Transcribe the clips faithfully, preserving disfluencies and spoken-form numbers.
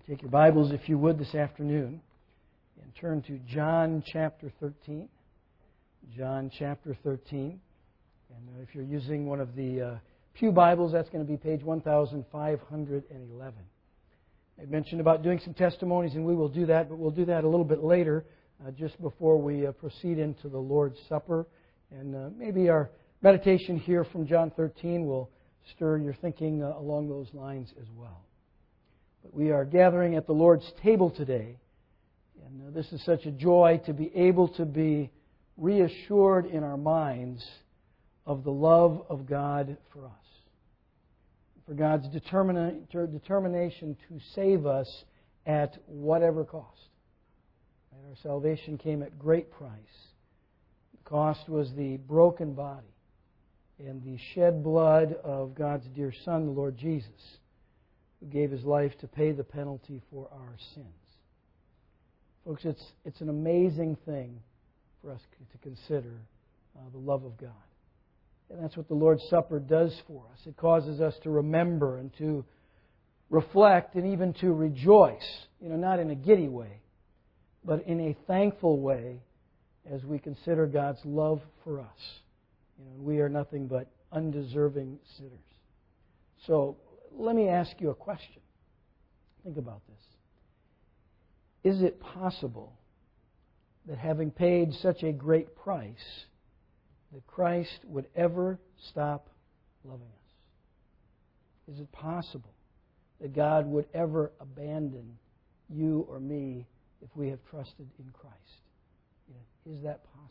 Take your Bibles, if you would, this afternoon and turn to John chapter thirteen. John chapter thirteen. And if you're using one of the uh, Pew Bibles, that's going to be page one thousand five hundred eleven. I mentioned about doing some testimonies, and we will do that, but we'll do that a little bit later, uh, just before we uh, proceed into the Lord's Supper. And uh, maybe our meditation here from John thirteen will stir your thinking uh, along those lines as well. But we are gathering at the Lord's table today, and uh, this is such a joy to be able to be reassured in our minds of the love of God for us, for God's determina- determination to save us at whatever cost. And our salvation came at great price. The cost was the broken body and the shed blood of God's dear Son, the Lord Jesus, who gave His life to pay the penalty for our sins. Folks, it's, it's an amazing thing for us to consider uh, the love of God. And that's what the Lord's Supper does for us. It causes us to remember and to reflect and even to rejoice, you know, not in a giddy way, but in a thankful way as we consider God's love for us. You know, we are nothing but undeserving sinners. So let me ask you a question. Think about this. Is it possible that having paid such a great price, that Christ would ever stop loving us? Is it possible that God would ever abandon you or me if we have trusted in Christ? You know, is that possible?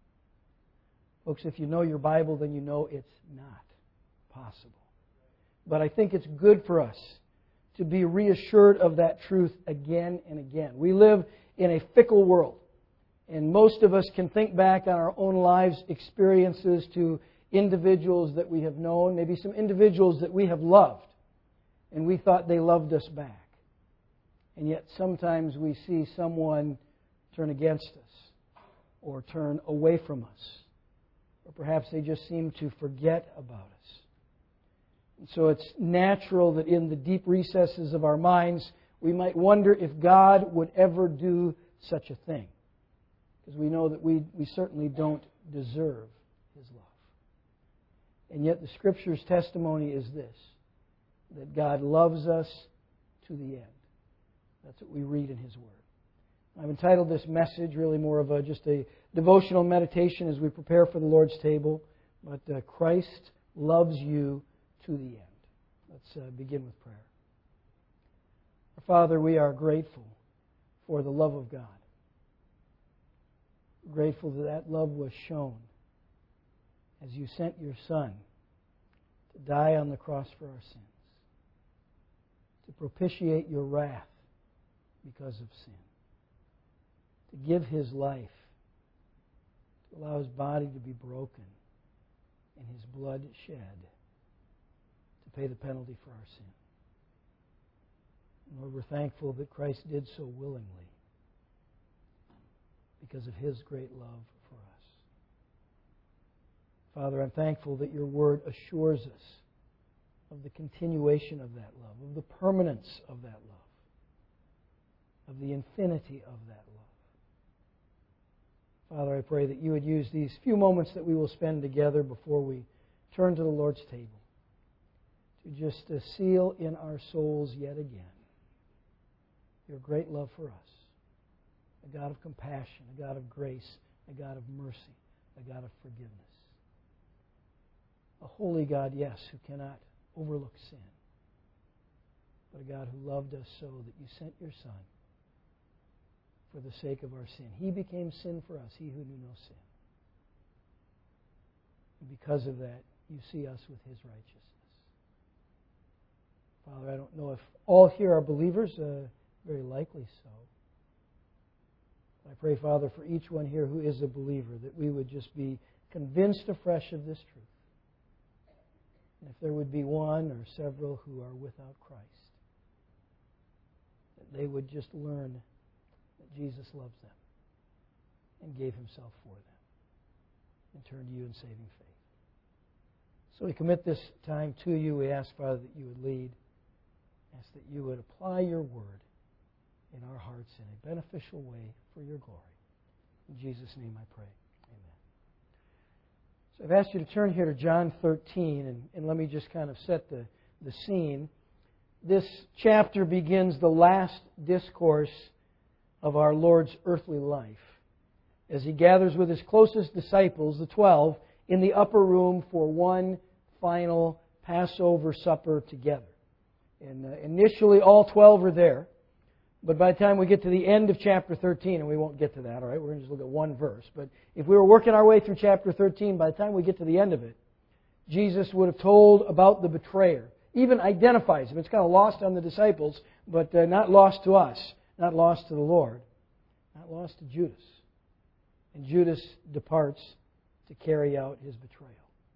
Folks, if you know your Bible, then you know it's not possible. But I think it's good for us to be reassured of that truth again and again. We live in a fickle world. And most of us can think back on our own lives' experiences to individuals that we have known, maybe some individuals that we have loved, and we thought they loved us back. And yet sometimes we see someone turn against us or turn away from us, or perhaps they just seem to forget about us. And so it's natural that in the deep recesses of our minds, we might wonder if God would ever do such a thing. Because we know that we, we certainly don't deserve His love. And yet the Scripture's testimony is this, that God loves us to the end. That's what we read in His Word. I've entitled this message really more of a, just a devotional meditation as we prepare for the Lord's table. But uh, Christ loves you to the end. Let's uh, begin with prayer. Our Father, we are grateful for the love of God. Grateful that that love was shown as you sent your Son to die on the cross for our sins, to propitiate your wrath because of sin, to give His life, to allow His body to be broken and His blood shed to pay the penalty for our sin. Lord, we're thankful that Christ did so willingly because of His great love for us. Father, I'm thankful that your Word assures us of the continuation of that love, of the permanence of that love, of the infinity of that love. Father, I pray that you would use these few moments that we will spend together before we turn to the Lord's table to just uh, seal in our souls yet again your great love for us. A God of compassion, a God of grace, a God of mercy, a God of forgiveness. A holy God, yes, who cannot overlook sin, but a God who loved us so that you sent your Son for the sake of our sin. He became sin for us, He who knew no sin. And because of that, you see us with His righteousness. Father, I don't know if all here are believers, uh, very likely so. I pray, Father, for each one here who is a believer, that we would just be convinced afresh of this truth. And if there would be one or several who are without Christ, that they would just learn that Jesus loves them and gave Himself for them and turn to you in saving faith. So we commit this time to you. We ask, Father, that you would lead. Ask that you would apply your word in our hearts in a beneficial way for your glory. In Jesus' name I pray. Amen. So I've asked you to turn here to John thirteen, and, and let me just kind of set the, the scene. This chapter begins the last discourse of our Lord's earthly life as He gathers with His closest disciples, the twelve, in the upper room for one final Passover supper together. And uh, initially all twelve are there, but by the time we get to the end of chapter thirteen, and we won't get to that, all right, we're going to just look at one verse, but if we were working our way through chapter thirteen, by the time we get to the end of it, Jesus would have told about the betrayer, even identifies him. It's kind of lost on the disciples, but uh, not lost to us, not lost to the Lord, not lost to Judas. And Judas departs to carry out his betrayal.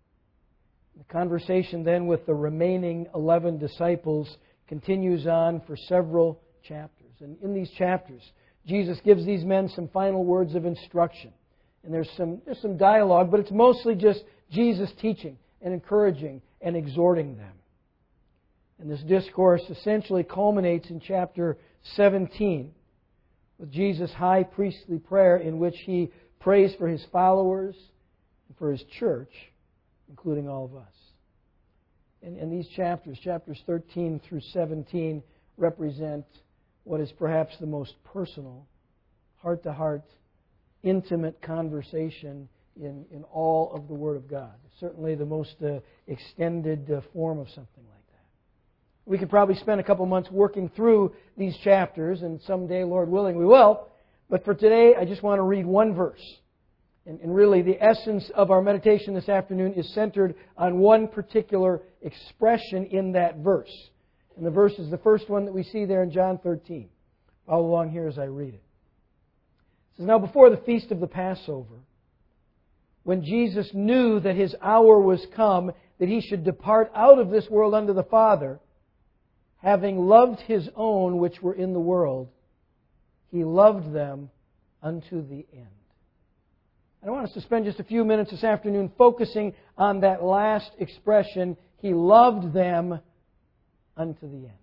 The conversation then with the remaining eleven disciples continues on for several chapters. And in these chapters, Jesus gives these men some final words of instruction. And there's some, there's some dialogue, but it's mostly just Jesus teaching and encouraging and exhorting them. And this discourse essentially culminates in chapter seventeen with Jesus' high priestly prayer in which He prays for His followers and for His church, including all of us. And, and these chapters, chapters thirteen through seventeen, represent what is perhaps the most personal, heart-to-heart, intimate conversation in, in all of the Word of God. Certainly the most uh, extended uh, form of something like that. We could probably spend a couple months working through these chapters, and someday, Lord willing, we will. But for today, I just want to read one verse. And, and really, the essence of our meditation this afternoon is centered on one particular expression in that verse. And the verse is the first one that we see there in John thirteen. Follow along here as I read it. It says, "Now before the feast of the Passover, when Jesus knew that His hour was come, that He should depart out of this world unto the Father, having loved His own which were in the world, He loved them unto the end." I want us to spend just a few minutes this afternoon focusing on that last expression, He loved them unto the end.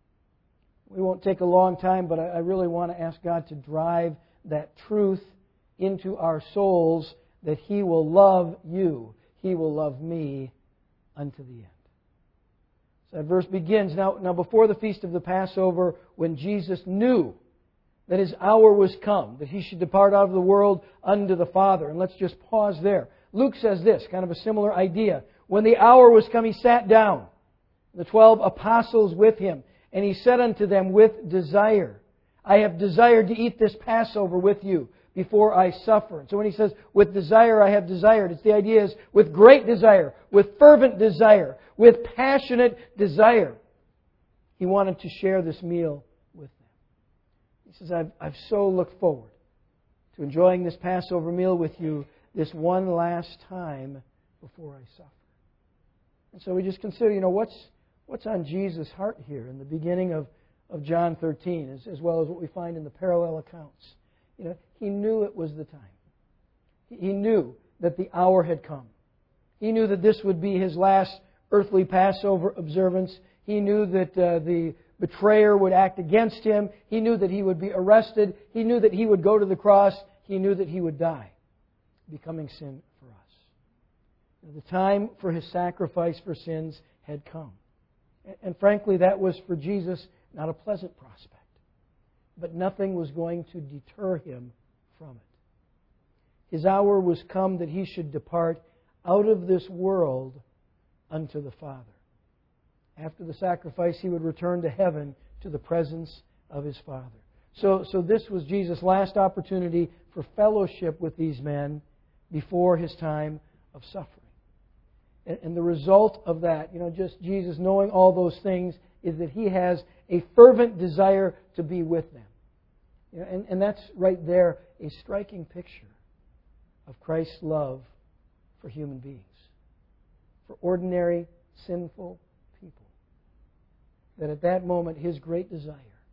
We won't take a long time, but I really want to ask God to drive that truth into our souls that He will love you, He will love me unto the end. So that verse begins, now, now before the feast of the Passover, when Jesus knew that His hour was come, that He should depart out of the world unto the Father. And let's just pause there. Luke says this, kind of a similar idea. When the hour was come, He sat down, the twelve apostles with Him, and He said unto them with desire, I have desired to eat this Passover with you before I suffer. And so when He says, with desire I have desired, it's the idea is with great desire, with fervent desire, with passionate desire. He wanted to share this meal with them. He says, I've, I've so looked forward to enjoying this Passover meal with you this one last time before I suffer. And so we just consider, you know, what's what's on Jesus' heart here in the beginning of, of John thirteen, as, as well as what we find in the parallel accounts. You know, He knew it was the time. He knew that the hour had come. He knew that this would be His last earthly Passover observance. He knew that uh, the betrayer would act against Him. He knew that He would be arrested. He knew that He would go to the cross. He knew that He would die, becoming sin for us. The time for His sacrifice for sins had come. And frankly, that was for Jesus not a pleasant prospect. But nothing was going to deter Him from it. His hour was come that He should depart out of this world unto the Father. After the sacrifice, He would return to heaven to the presence of His Father. So, so this was Jesus' last opportunity for fellowship with these men before His time of suffering. And, and the result of that, you know, just Jesus knowing all those things, is that He has a fervent desire to be with them. You know, and, and that's right there a striking picture of Christ's love for human beings, for ordinary, sinful people. That at that moment, His great desire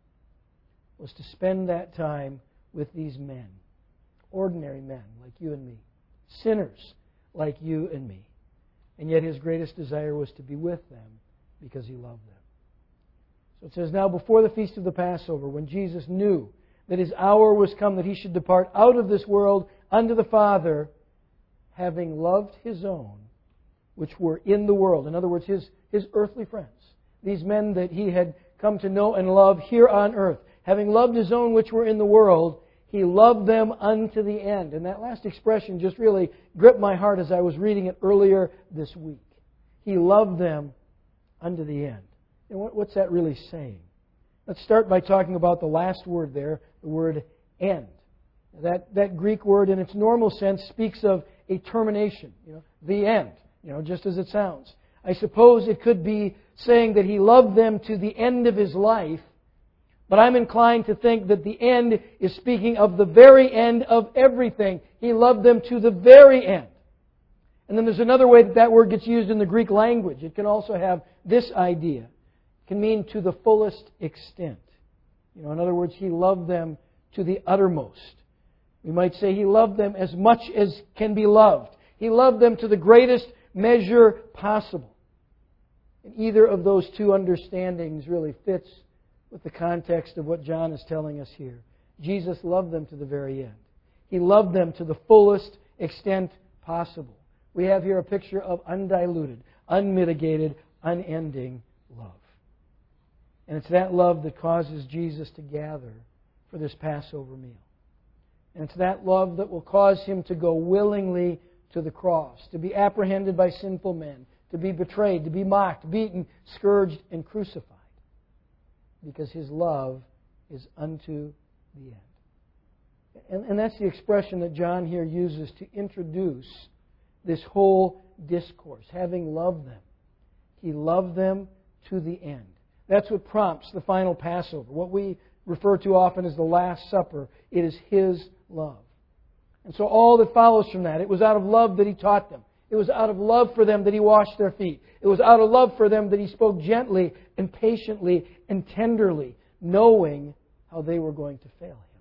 was to spend that time with these men, ordinary men like you and me, sinners like you and me. And yet His greatest desire was to be with them because He loved them. So it says, now before the feast of the Passover, when Jesus knew that His hour was come that He should depart out of this world unto the Father, having loved His own, which were in the world. In other words, His, his earthly friends. These men that He had come to know and love here on earth. Having loved His own which were in the world, He loved them unto the end. And that last expression just really gripped my heart as I was reading it earlier this week. He loved them unto the end. And what, what's that really saying? Let's start by talking about the last word there, the word end. That, that Greek word in its normal sense speaks of a termination, you know, the end, you know, just as it sounds. I suppose it could be saying that He loved them to the end of His life, but I'm inclined to think that the end is speaking of the very end of everything. He loved them to the very end. And then there's another way that that word gets used in the Greek language. It can also have this idea. It can mean to the fullest extent. You know, in other words, He loved them to the uttermost. We might say He loved them as much as can be loved. He loved them to the greatest measure possible. And either of those two understandings really fits with the context of what John is telling us here. Jesus loved them to the very end. He loved them to the fullest extent possible. We have here a picture of undiluted, unmitigated, unending love. And it's that love that causes Jesus to gather for this Passover meal. And it's that love that will cause Him to go willingly to the cross, to be apprehended by sinful men, to be betrayed, to be mocked, beaten, scourged, and crucified. Because His love is unto the end. And, and that's the expression that John here uses to introduce this whole discourse. Having loved them, He loved them to the end. That's what prompts the final Passover. What we refer to often as the Last Supper. It is His love. And so all that follows from that, it was out of love that He taught them. It was out of love for them that He washed their feet. It was out of love for them that He spoke gently and patiently and tenderly, knowing how they were going to fail Him.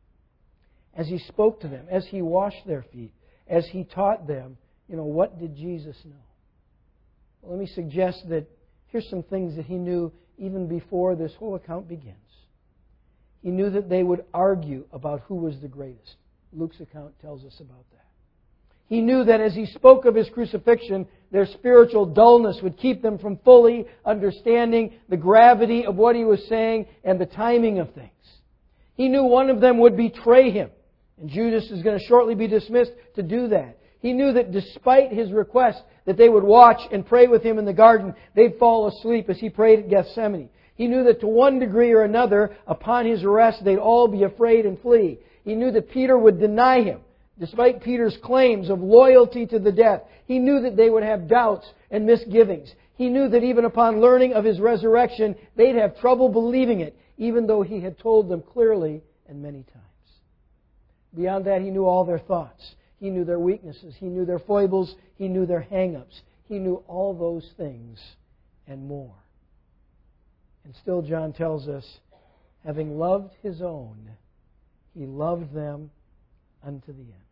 As He spoke to them, as He washed their feet, as He taught them, you know, what did Jesus know? Well, let me suggest that here's some things that He knew even before this whole account begins. He knew that they would argue about who was the greatest. Luke's account tells us about that. He knew that as He spoke of His crucifixion, their spiritual dullness would keep them from fully understanding the gravity of what He was saying and the timing of things. He knew one of them would betray Him, and Judas is going to shortly be dismissed to do that. He knew that despite His request that they would watch and pray with Him in the garden, they'd fall asleep as He prayed at Gethsemane. He knew that to one degree or another, upon His arrest, they'd all be afraid and flee. He knew that Peter would deny Him, despite Peter's claims of loyalty to the death. He knew that they would have doubts and misgivings. He knew that even upon learning of His resurrection, they'd have trouble believing it, even though He had told them clearly and many times. Beyond that, He knew all their thoughts. He knew their weaknesses. He knew their foibles. He knew their hang-ups. He knew all those things and more. And still John tells us, having loved His own, He loved them unto the end.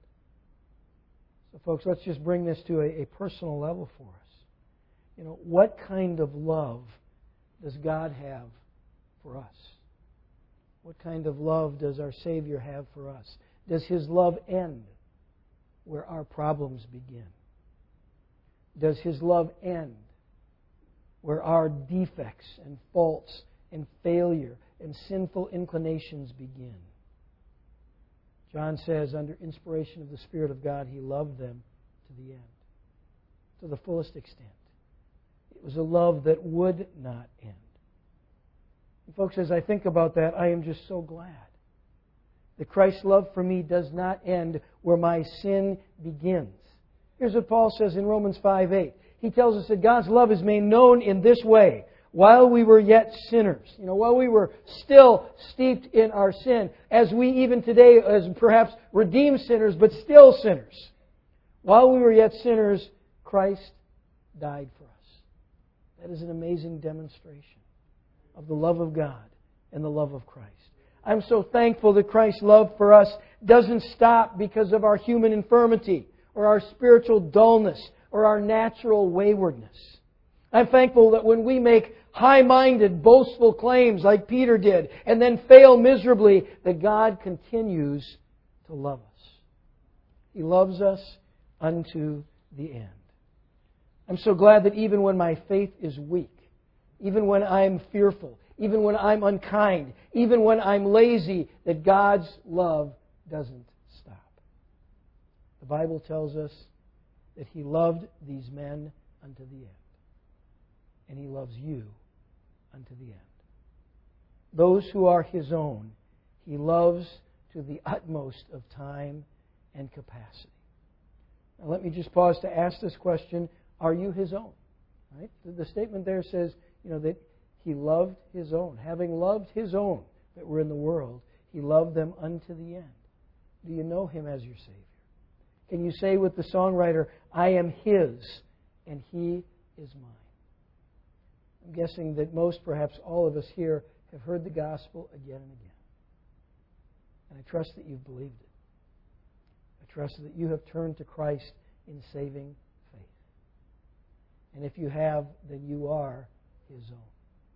So folks, let's just bring this to a, a personal level for us. You know, what kind of love does God have for us? What kind of love does our Savior have for us? Does His love end where our problems begin? Does His love end where our defects and faults and failure and sinful inclinations begin? John says, under inspiration of the Spirit of God, He loved them to the end, to the fullest extent. It was a love that would not end. And folks, as I think about that, I am just so glad that Christ's love for me does not end where my sin begins. Here's what Paul says in Romans five eight. He tells us that God's love is made known in this way. While we were yet sinners, you know, while we were still steeped in our sin, as we even today, as perhaps redeemed sinners, but still sinners, while we were yet sinners, Christ died for us. That is an amazing demonstration of the love of God and the love of Christ. I'm so thankful that Christ's love for us doesn't stop because of our human infirmity or our spiritual dullness or our natural waywardness. I'm thankful that when we make high-minded, boastful claims like Peter did, and then fail miserably, that God continues to love us. He loves us unto the end. I'm so glad that even when my faith is weak, even when I'm fearful, even when I'm unkind, even when I'm lazy, that God's love doesn't stop. The Bible tells us that He loved these men unto the end. And He loves you unto the end. Those who are His own, He loves to the utmost of time and capacity. Now let me just pause to ask this question. Are you His own? Right? The statement there says, you know, that He loved His own. Having loved His own that were in the world, He loved them unto the end. Do you know Him as your Savior? Can you say with the songwriter, I am His and He is mine? I'm guessing that most, perhaps all of us here, have heard the gospel again and again. And I trust that you've believed it. I trust that you have turned to Christ in saving faith. And if you have, then you are His own.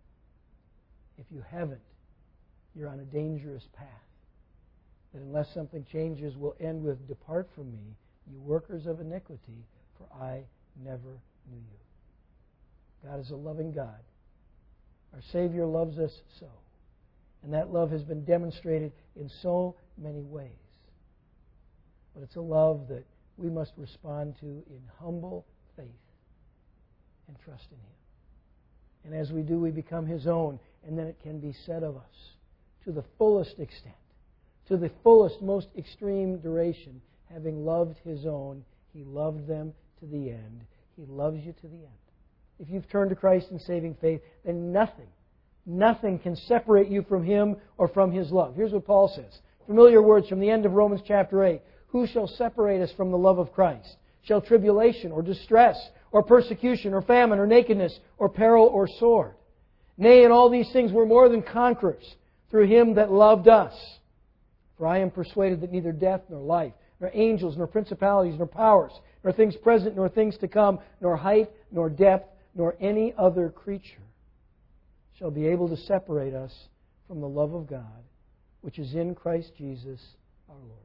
If you haven't, you're on a dangerous path that unless something changes will end with, depart from me, you workers of iniquity, for I never knew you. God is a loving God. Our Savior loves us so. And that love has been demonstrated in so many ways. But it's a love that we must respond to in humble faith and trust in Him. And as we do, we become His own. And then it can be said of us to the fullest extent, to the fullest, most extreme duration, having loved His own, He loved them to the end. He loves you to the end. If you've turned to Christ in saving faith, then nothing, nothing can separate you from Him or from His love. Here's what Paul says. Familiar words from the end of Romans chapter eight. Who shall separate us from the love of Christ? Shall tribulation or distress or persecution or famine or nakedness or peril or sword? Nay, in all these things we're more than conquerors through Him that loved us. For I am persuaded that neither death nor life, nor angels, nor principalities, nor powers, nor things present, nor things to come, nor height, nor depth, nor any other creature shall be able to separate us from the love of God, which is in Christ Jesus our Lord.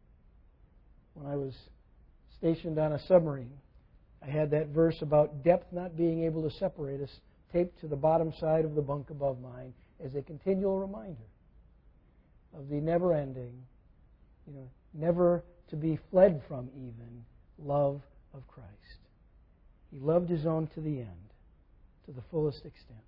When I was stationed on a submarine, I had that verse about depth not being able to separate us taped to the bottom side of the bunk above mine as a continual reminder of the never-ending, you know, never to be fled from even, love of Christ. He loved His own to the end, to the fullest extent.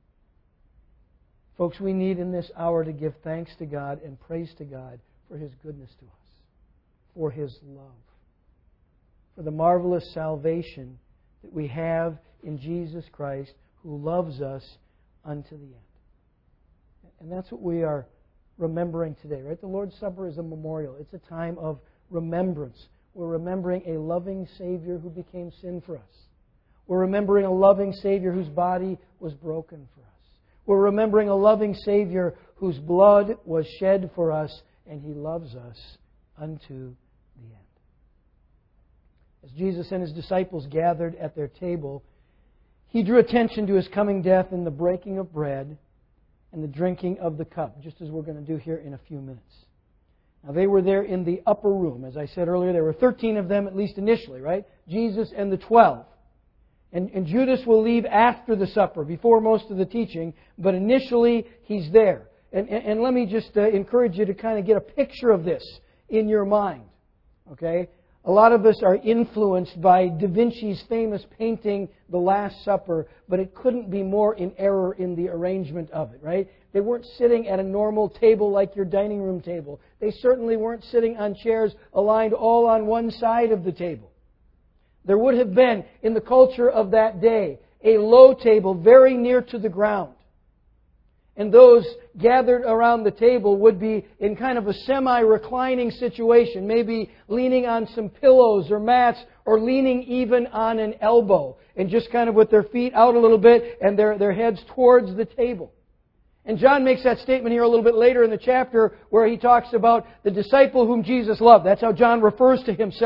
Folks, we need in this hour to give thanks to God and praise to God for His goodness to us, for His love, for the marvelous salvation that we have in Jesus Christ, who loves us unto the end. And that's what we are remembering today, right? The Lord's Supper is a memorial. It's a time of remembrance. We're remembering a loving Savior who became sin for us. We're remembering a loving Savior whose body was broken for us. We're remembering a loving Savior whose blood was shed for us, and He loves us unto the end. As Jesus and His disciples gathered at their table, He drew attention to His coming death in the breaking of bread and the drinking of the cup, just as we're going to do here in a few minutes. Now, they were there in the upper room. As I said earlier, there were thirteen of them, at least initially, right? Jesus and the twelve. And, and Judas will leave after the supper, before most of the teaching, but initially he's there. And, and, and let me just uh, encourage you to kind of get a picture of this in your mind. Okay? A lot of us are influenced by Da Vinci's famous painting, The Last Supper, but it couldn't be more in error in the arrangement of it, right? They weren't sitting at a normal table like your dining room table. They certainly weren't sitting on chairs aligned all on one side of the table. There would have been, in the culture of that day, a low table very near to the ground. And those gathered around the table would be in kind of a semi-reclining situation, maybe leaning on some pillows or mats, or leaning even on an elbow, and just kind of with their feet out a little bit and their, their heads towards the table. And John makes that statement here a little bit later in the chapter where he talks about the disciple whom Jesus loved. That's how John refers to himself.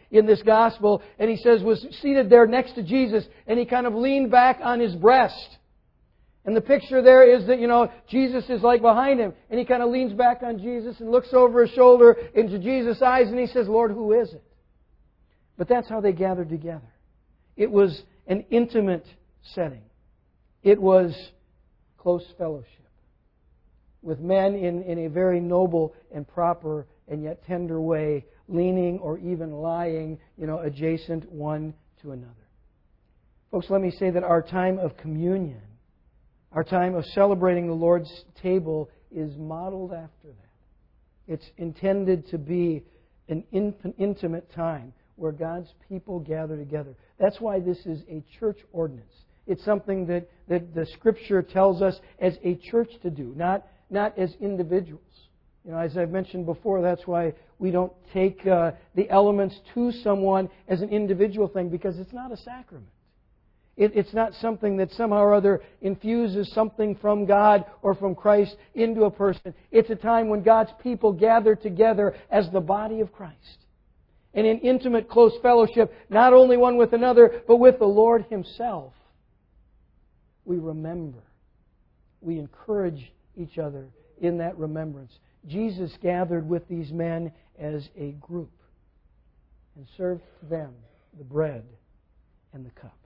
in this gospel, and he says was seated there next to Jesus, and he kind of leaned back on his breast. And the picture there is that, you know, Jesus is like behind him, and he kind of leans back on Jesus and looks over his shoulder into Jesus' eyes, and he says, Lord, who is it? But that's how they gathered together. It was an intimate setting. It was close fellowship with men in, in a very noble and proper and yet tender way, leaning or even lying, you know, adjacent one to another. Folks, let me say that our time of communion, our time of celebrating the Lord's table is modeled after that. It's intended to be an intimate time where God's people gather together. That's why this is a church ordinance. It's something that, that the Scripture tells us as a church to do, not, not as individuals. You know, as I've mentioned before, that's why we don't take uh, the elements to someone as an individual thing, because it's not a sacrament. It, it's not something that somehow or other infuses something from God or from Christ into a person. It's a time when God's people gather together as the body of Christ. And in intimate, close fellowship, not only one with another, but with the Lord Himself. We remember. We encourage each other in that remembrance. Jesus gathered with these men as a group and served them the bread and the cup.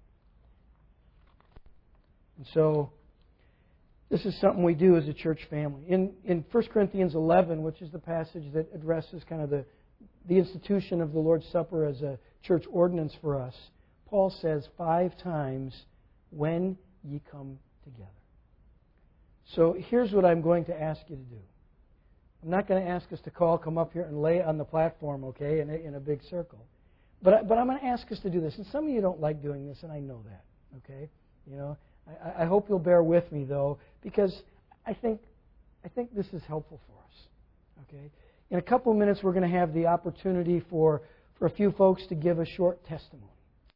And so, this is something we do as a church family. In, in First Corinthians eleven, which is the passage that addresses kind of the, the institution of the Lord's Supper as a church ordinance for us, Paul says five times, when ye come together. So here's what I'm going to ask you to do. I'm not going to ask us to call, come up here and lay on the platform, okay, in a, in a big circle. But, I, but I'm going to ask us to do this. And some of you don't like doing this, and I know that, okay? You know, I, I hope you'll bear with me, though, because I think, I think this is helpful for us, okay? In a couple of minutes, we're going to have the opportunity for, for a few folks to give a short testimony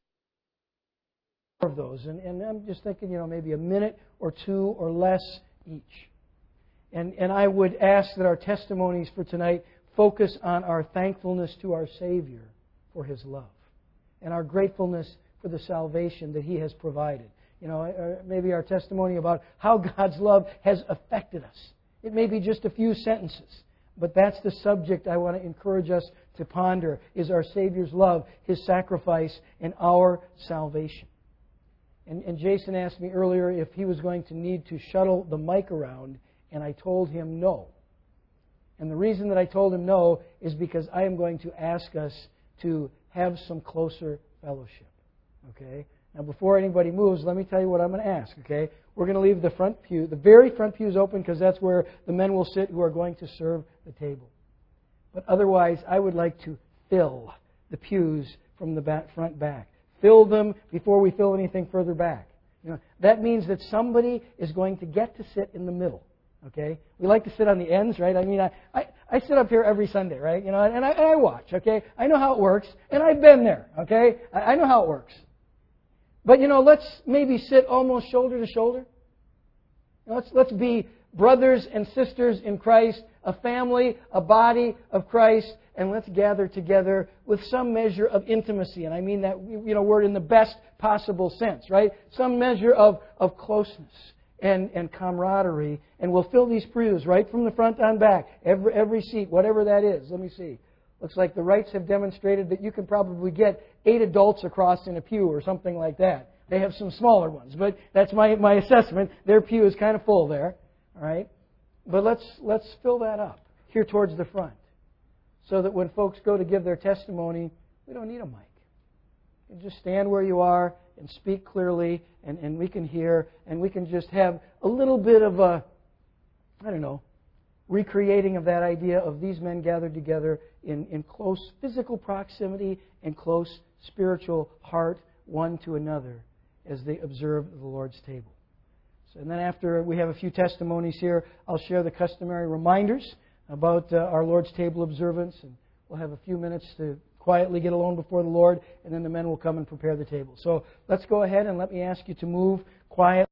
of those. And, and I'm just thinking, you know, maybe a minute or two or less each. And, and I would ask that our testimonies for tonight focus on our thankfulness to our Savior for His love and our gratefulness for the salvation that He has provided. You know, maybe our testimony about how God's love has affected us. It may be just a few sentences, but that's the subject I want to encourage us to ponder, is our Savior's love, His sacrifice, and our salvation. And, and Jason asked me earlier if he was going to need to shuttle the mic around, and I told him no. And the reason that I told him no is because I am going to ask us to have some closer fellowship. Okay? Now, before anybody moves, let me tell you what I'm going to ask. Okay? We're going to leave the front pew, the very front pews open, because that's where the men will sit who are going to serve the table. But otherwise, I would like to fill the pews from the back, front back. Fill them before we fill anything further back. You know, that means that somebody is going to get to sit in the middle. Okay, we like to sit on the ends, right? I mean, I, I, I sit up here every Sunday, right? You know, and I, and I watch. Okay, I know how it works, and I've been there. Okay, I, I know how it works. But you know, let's maybe sit almost shoulder to shoulder. Let's let's be brothers and sisters in Christ, a family, a body of Christ, and let's gather together with some measure of intimacy. And I mean that, you know, word in the best possible sense, right? Some measure of, of closeness and, and camaraderie. And we'll fill these pews right from the front on back. Every, every seat, whatever that is. Let me see. Looks like the Wrights have demonstrated that you can probably get eight adults across in a pew or something like that. They have some smaller ones, but that's my, my assessment. Their pew is kind of full there. All right? But let's let's fill that up here towards the front, so that when folks go to give their testimony, we don't need a mic. You just stand where you are and speak clearly, and, and we can hear, and we can just have a little bit of a, I don't know, recreating of that idea of these men gathered together in, in close physical proximity and close spiritual heart one to another as they observe the Lord's table. So, and then after we have a few testimonies here, I'll share the customary reminders about uh, our Lord's table observance, and we'll have a few minutes to quietly get alone before the Lord, and then the men will come and prepare the table. So let's go ahead and let me ask you to move quietly.